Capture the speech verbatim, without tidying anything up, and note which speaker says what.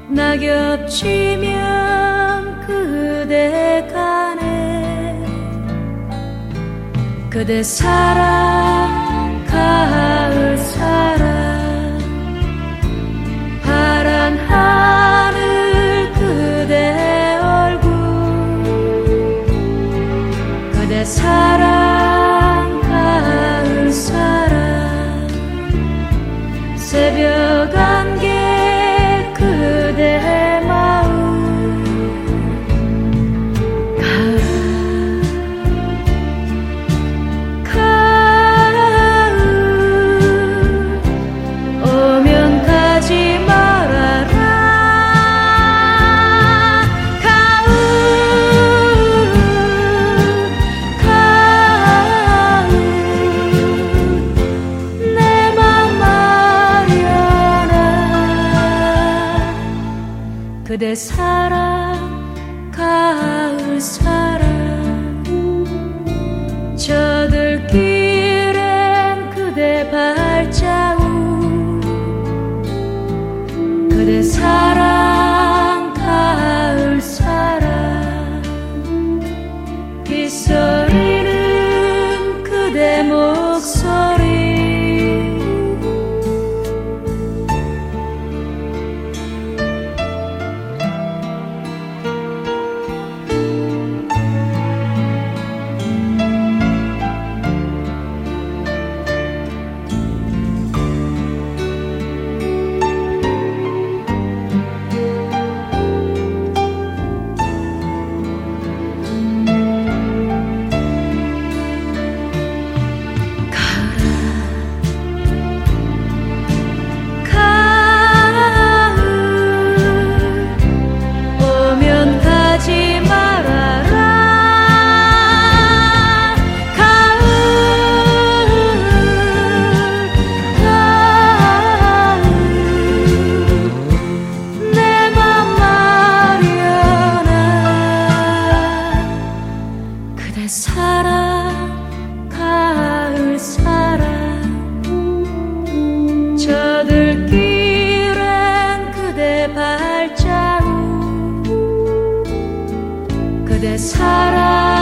Speaker 1: 낙엽 지면 그대 가네. 그대 사랑 가을 사랑 파란 하늘 그대 얼굴 그대 사랑 가을 사랑 새벽 안개 그대 마음 가을 가을 오면 가지 말아라 가을 가을 내 맘 아련한 그대 사랑 가을 사랑 저들길엔 그대 발자국 그대 사랑 가을 사랑 빗소리는 그대 목소리 사랑 가을 사랑 저들길엔 그대 발자국 그대 사랑